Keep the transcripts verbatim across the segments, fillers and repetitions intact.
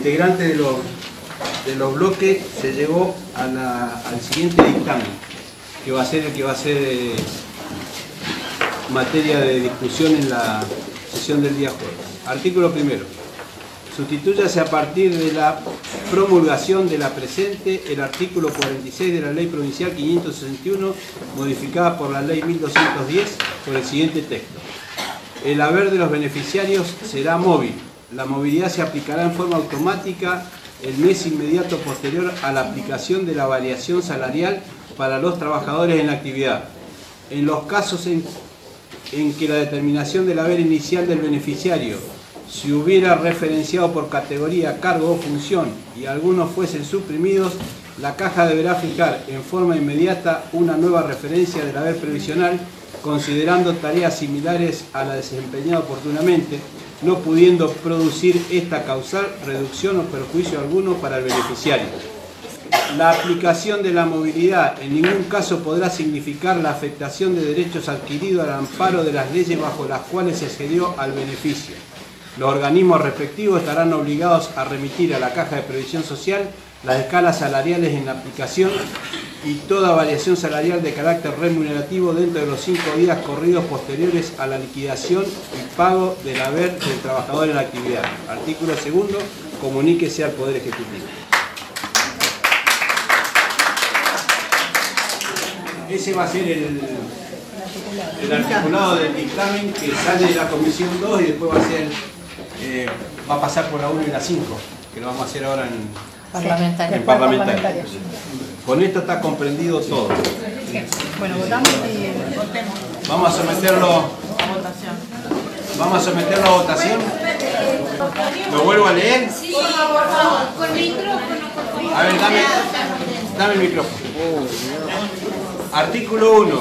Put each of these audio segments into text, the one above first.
integrantes de los, de los bloques se llegó a la, al siguiente dictamen, que va a ser el que va a ser eh, materia de discusión en la sesión del día jueves. Artículo primero. Sustituyase a partir de la promulgación de la presente el artículo cuarenta y seis de la Ley Provincial quinientos sesenta y uno, modificada por la Ley mil doscientos diez, por el siguiente texto. El haber de los beneficiarios será móvil. La movilidad se aplicará en forma automática el mes inmediato posterior a la aplicación de la variación salarial para los trabajadores en la actividad. En los casos en, en que la determinación del haber inicial del beneficiario se hubiera referenciado por categoría, cargo o función y algunos fuesen suprimidos, la Caja deberá fijar en forma inmediata una nueva referencia del haber previsional, considerando tareas similares a la desempeñada oportunamente, no pudiendo producir esta causal reducción o perjuicio alguno para el beneficiario. La aplicación de la movilidad en ningún caso podrá significar la afectación de derechos adquiridos al amparo de las leyes bajo las cuales se accedió al beneficio. Los organismos respectivos estarán obligados a remitir a la Caja de Previsión Social las escalas salariales en aplicación y toda variación salarial de carácter remunerativo dentro de los cinco días corridos posteriores a la liquidación y pago del haber del trabajador en la actividad. Artículo segundo. Comuníquese al Poder Ejecutivo. Ese va a ser el, el articulado del dictamen que sale de la Comisión dos y después va a ser eh, va a pasar por la uno y la cinco, que lo vamos a hacer ahora en parlamentario. En parlamentario. Con esto está comprendido todo. Bueno, votamos y votemos. Vamos a someterlo a votación. Vamos a someterlo a votación. ¿Lo vuelvo a leer? Sí, por favor, con micrófono, por favor. A ver, dame, dame el micrófono. Artículo uno.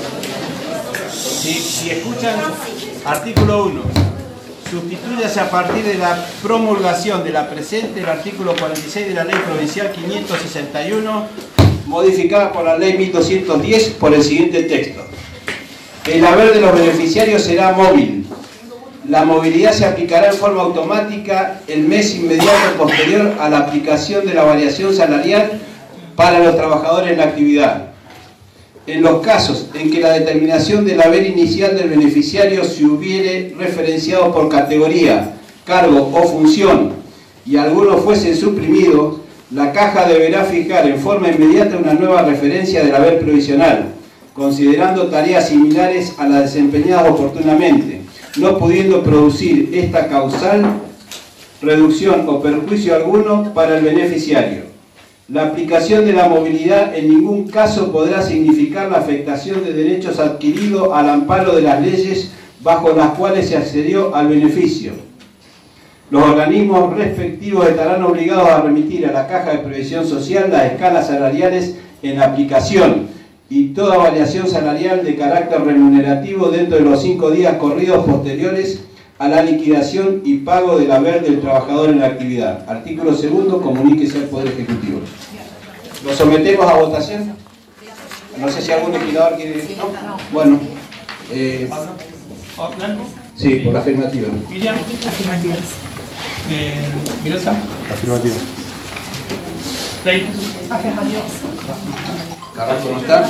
Si, si escuchan, artículo uno. Sustituyase a partir de la promulgación de la presente el artículo cuarenta y seis de la Ley Provincial quinientos sesenta y uno, modificada por la Ley mil doscientos diez, por el siguiente texto. El haber de los beneficiarios será móvil. La movilidad se aplicará en forma automática el mes inmediato posterior a la aplicación de la variación salarial para los trabajadores en la actividad. En los casos en que la determinación del haber inicial del beneficiario se hubiere referenciado por categoría, cargo o función y algunos fuesen suprimidos, la Caja deberá fijar en forma inmediata una nueva referencia del haber provisional, considerando tareas similares a las desempeñadas oportunamente, no pudiendo producir esta causal reducción o perjuicio alguno para el beneficiario. La aplicación de la movilidad en ningún caso podrá significar la afectación de derechos adquiridos al amparo de las leyes bajo las cuales se accedió al beneficio. Los organismos respectivos estarán obligados a remitir a la Caja de Previsión Social las escalas salariales en aplicación y toda variación salarial de carácter remunerativo dentro de los cinco días corridos posteriores a la liquidación y pago del haber del trabajador en la actividad. Artículo segundo. Comuníquese al Poder Ejecutivo. ¿Lo sometemos a votación? No sé si algún legislador quiere... ¿No? Bueno. Eh... Sí, por afirmativa. Miriam. Afirmativa. Eh, Mirosa. Afirmativa. Rey. Afirmativa. Carrasco no está.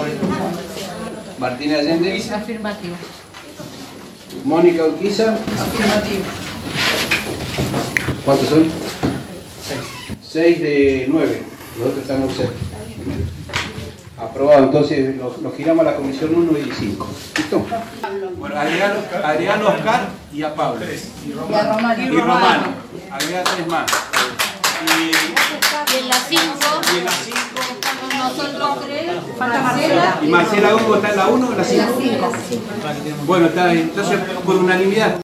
Martínez Allende. Afirmativa. Mónica Urquiza. Afirmativa. ¿Cuántos son? Seis de nueve. Los otros están ausentes. Aprobado. Entonces los, los giramos a la comisión uno y cinco. ¿Listo? Bueno, agregalo a Oscar y a Pablo. Y a Romano. Y Romano. Agrega tres más. Y, Y en las cinco, y en la cinco. nosotros tres, Falta Marcela. ¿Y Marcela Hugo está en la uno o en la cinco? En la cinco. Bueno, está bien. Entonces, por unanimidad.